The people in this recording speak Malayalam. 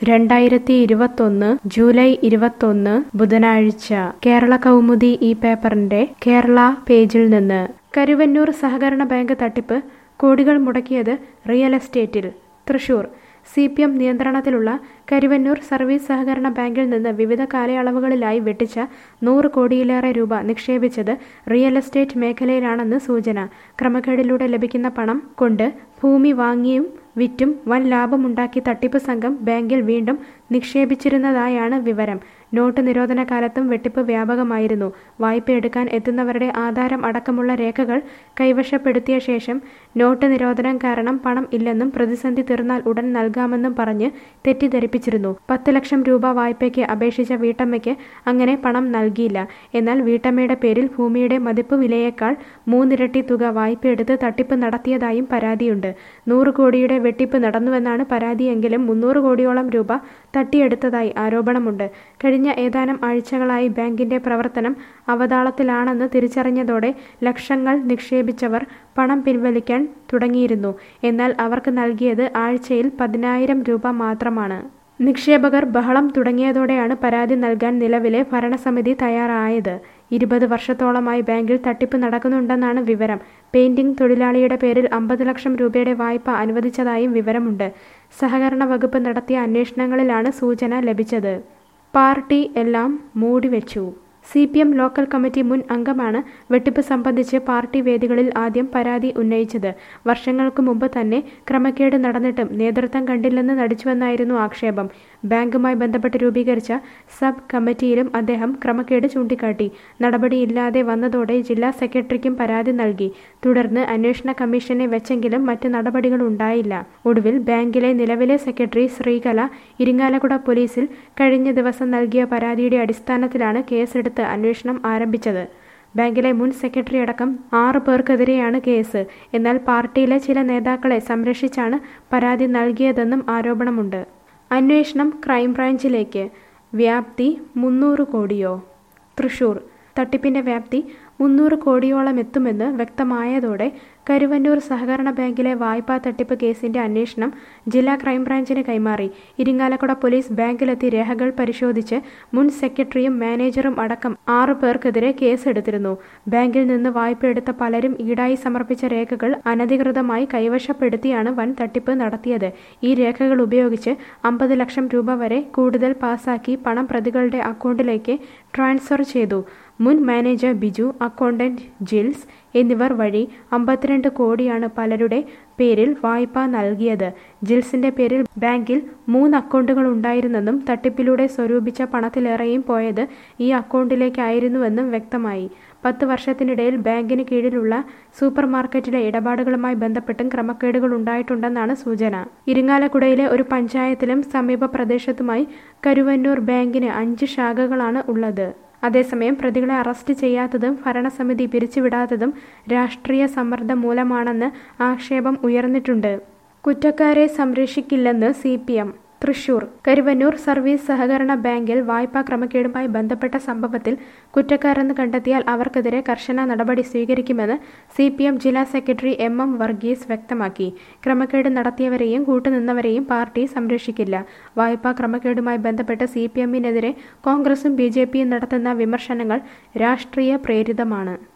2021 ജൂലൈ 21 ബുധനാഴ്ച കേരള കൗമുദി ഈ പേപ്പറിന്റെ കേരള പേജിൽ നിന്ന് കരുവന്നൂർ സഹകരണ ബാങ്ക് തട്ടിപ്പ് കോടികൾ മുടക്കിയത് റിയൽ എസ്റ്റേറ്റിൽ. തൃശൂർ CPM നിയന്ത്രണത്തിലുള്ള കരുവന്നൂർ സർവീസ് സഹകരണ ബാങ്കിൽ നിന്ന് വിവിധ കാലയളവുകളിലായി വെട്ടിച്ച 100 കോടിയിലേറെ രൂപ നിക്ഷേപിച്ചത് റിയൽ എസ്റ്റേറ്റ് മേഖലയിലാണെന്ന് സൂചന. ക്രമക്കേടിലൂടെ ലഭിക്കുന്ന പണം കൊണ്ട് ഭൂമി വാങ്ങിയും വിറ്റും വൻ ലാഭമുണ്ടാക്കി തട്ടിപ്പ് സംഘം ബാങ്കിൽ വീണ്ടും നിക്ഷേപിച്ചിരുന്നതായാണ് വിവരം. നോട്ട് നിരോധന കാലത്തും വെട്ടിപ്പ് വ്യാപകമായിരുന്നു. വായ്പയെടുക്കാൻ എത്തുന്നവരുടെ ആധാരം അടക്കമുള്ള രേഖകൾ കൈവശപ്പെടുത്തിയ ശേഷം നോട്ട് നിരോധനം കാരണം പണം ഇല്ലെന്നും പ്രതിസന്ധി തീർന്നാൽ ഉടൻ നൽകാമെന്നും പറഞ്ഞ് തെറ്റിദ്ധരിപ്പിച്ചിരുന്നു. 10 ലക്ഷം രൂപ വായ്പയ്ക്ക് അപേക്ഷിച്ച വീട്ടമ്മയ്ക്ക് അങ്ങനെ പണം നൽകിയില്ല. എന്നാൽ വീട്ടമ്മയുടെ പേരിൽ ഭൂമിയുടെ മതിപ്പ് വിലയേക്കാൾ 3 ഇരട്ടി തുക വായ്പയെടുത്ത് തട്ടിപ്പ് നടത്തിയതായും പരാതിയുണ്ട്. 100 കോടിയുടെ വെട്ടിപ്പ് നടന്നുവെന്നാണ് പരാതിയെങ്കിലും 300 കോടിയോളം രൂപ തട്ടിയെടുത്തതായി ആരോപണമുണ്ട്. കഴിഞ്ഞ ഏതാനും ആഴ്ചകളായി ബാങ്കിന്റെ പ്രവർത്തനം അവതാളത്തിലാണെന്ന് തിരിച്ചറിഞ്ഞതോടെ ലക്ഷങ്ങൾ നിക്ഷേപിച്ചവർ പണം പിൻവലിക്കാൻ തുടങ്ങിയിരുന്നു. എന്നാൽ അവർക്ക് നൽകിയത് ആഴ്ചയിൽ 10,000 രൂപ മാത്രമാണ്. നിക്ഷേപകർ ബഹളം തുടങ്ങിയതോടെയാണ് പരാതി നൽകാൻ നിലവിലെ ഭരണസമിതി തയ്യാറായത്. 20 വർഷത്തോളമായി ബാങ്കിൽ തട്ടിപ്പ് നടക്കുന്നുണ്ടെന്നാണ് വിവരം. പെയിന്റിംഗ് തൊഴിലാളിയുടെ പേരിൽ 50 ലക്ഷം രൂപയുടെ വായ്പ അനുവദിച്ചതായും വിവരമുണ്ട്. സഹകരണ വകുപ്പ് നടത്തിയ അന്വേഷണങ്ങളിലാണ് സൂചന ലഭിച്ചത്. പാർട്ടി എല്ലാം മൂടിവെച്ചു. CPM ലോക്കൽ കമ്മിറ്റി മുൻ അംഗമാണ് വെട്ടിപ്പ് സംബന്ധിച്ച് പാർട്ടി വേദികളിൽ ആദ്യം പരാതി ഉന്നയിച്ചത്. വർഷങ്ങൾക്ക് മുമ്പ് തന്നെ ക്രമക്കേട് നടന്നിട്ടും നേതൃത്വം കണ്ടില്ലെന്ന് നടിച്ചുവെന്നായിരുന്നു ആക്ഷേപം. ബാങ്കുമായി ബന്ധപ്പെട്ട് രൂപീകരിച്ച സബ് കമ്മിറ്റിയിലും അദ്ദേഹം ക്രമക്കേട് ചൂണ്ടിക്കാട്ടി. നടപടിയില്ലാതെ വന്നതോടെ ജില്ലാ സെക്രട്ടറിക്കും പരാതി നൽകി. തുടർന്ന് അന്വേഷണ കമ്മീഷനെ വെച്ചെങ്കിലും മറ്റ് നടപടികളുണ്ടായില്ല. ഒടുവിൽ ബാങ്കിലെ നിലവിലെ സെക്രട്ടറി ശ്രീകല ഇരിങ്ങാലക്കുട പോലീസിൽ കഴിഞ്ഞ ദിവസം നൽകിയ പരാതിയുടെ അടിസ്ഥാനത്തിലാണ് കേസെടുത്ത് അന്വേഷണം ആരംഭിച്ചത്. ബാങ്കിലെ മുൻ സെക്രട്ടറി അടക്കം 6 പേർക്കെതിരെയാണ് കേസ്. എന്നാൽ പാർട്ടിയിലെ ചില നേതാക്കളെ സംരക്ഷിച്ചാണ് പരാതി നൽകിയതെന്നും ആരോപണമുണ്ട്. അന്വേഷണം ക്രൈംബ്രാഞ്ചിലേക്ക്. വ്യാപ്തി 300 കോടിയോ? തൃശൂർ തട്ടിപ്പിന്റെ വ്യാപ്തി 300 കോടിയോളം എത്തുമെന്ന് വ്യക്തമായതോടെ കരുവന്നൂർ സഹകരണ ബാങ്കിലെ വായ്പാ തട്ടിപ്പ് കേസിന്റെ അന്വേഷണം ജില്ലാ ക്രൈംബ്രാഞ്ചിന് കൈമാറി. ഇരിങ്ങാലക്കുട പോലീസ് ബാങ്കിലെത്തി രേഖകൾ പരിശോധിച്ച് മുൻ സെക്രട്ടറിയും മാനേജറും അടക്കം 6 പേർക്കെതിരെ കേസെടുത്തിരുന്നു. ബാങ്കിൽ നിന്ന് വായ്പയെടുത്ത പലരും ഈടായി സമർപ്പിച്ച രേഖകൾ അനധികൃതമായി കൈവശപ്പെടുത്തിയാണ് വൻ തട്ടിപ്പ് നടത്തിയത്. ഈ രേഖകൾ ഉപയോഗിച്ച് 50 ലക്ഷം രൂപ വരെ കൂടുതൽ പാസാക്കി പണം പ്രതികളുടെ അക്കൗണ്ടിലേക്ക് ട്രാൻസ്ഫർ ചെയ്തു. മുൻ മാനേജർ ബിജു, അക്കൗണ്ടന്റ് ജിൽസ് എന്നിവർ വഴി 52 കോടിയാണ് പലരുടെ പേരിൽ വായ്പ നൽകിയത്. ജിൽസിന്റെ പേരിൽ ബാങ്കിൽ 3 അക്കൗണ്ടുകൾ ഉണ്ടായിരുന്നെന്നും തട്ടിപ്പിലൂടെ സ്വരൂപിച്ച പണത്തിലേറെയും പോയത് ഈ അക്കൗണ്ടിലേക്കായിരുന്നുവെന്നും വ്യക്തമായി. 10 വർഷത്തിനിടയിൽ ബാങ്കിന് കീഴിലുള്ള സൂപ്പർ മാർക്കറ്റിലെ ഇടപാടുകളുമായി ബന്ധപ്പെട്ടും ക്രമക്കേടുകൾ ഉണ്ടായിട്ടുണ്ടെന്നാണ് സൂചന. ഇരിങ്ങാലക്കുടയിലെ ഒരു പഞ്ചായത്തിലും സമീപ പ്രദേശത്തുമായി കരുവന്നൂർ ബാങ്കിന് 5 ശാഖകളാണ് ഉള്ളത്. അതേസമയം പ്രതികളെ അറസ്റ്റ് ചെയ്യാത്തതും ഭരണസമിതി പിരിച്ചുവിടാത്തതും രാഷ്ട്രീയ സമ്മർദ്ദം മൂലമാണെന്ന് ആക്ഷേപം ഉയർന്നിട്ടുണ്ട്. കുറ്റക്കാരെ സംരക്ഷിക്കില്ലെന്ന് CPM. തൃശൂർ കരുവന്നൂർ സർവീസ് സഹകരണ ബാങ്കിൽ വായ്പാ ക്രമക്കേടുമായി ബന്ധപ്പെട്ട സംഭവത്തിൽ കുറ്റക്കാരെന്ന് കണ്ടെത്തിയാൽ അവർക്കെതിരെ കർശന നടപടി സ്വീകരിക്കുമെന്ന് CPM ജില്ലാ സെക്രട്ടറി MM വർഗീസ് വ്യക്തമാക്കി. ക്രമക്കേട് നടത്തിയവരെയും കൂട്ടുനിന്നവരെയും പാർട്ടി സംരക്ഷിക്കില്ല. വായ്പാ ക്രമക്കേടുമായി ബന്ധപ്പെട്ട് CPMനെതിരെ കോൺഗ്രസും BJPയും നടത്തുന്ന വിമർശനങ്ങൾ രാഷ്ട്രീയ പ്രേരിതമാണ്.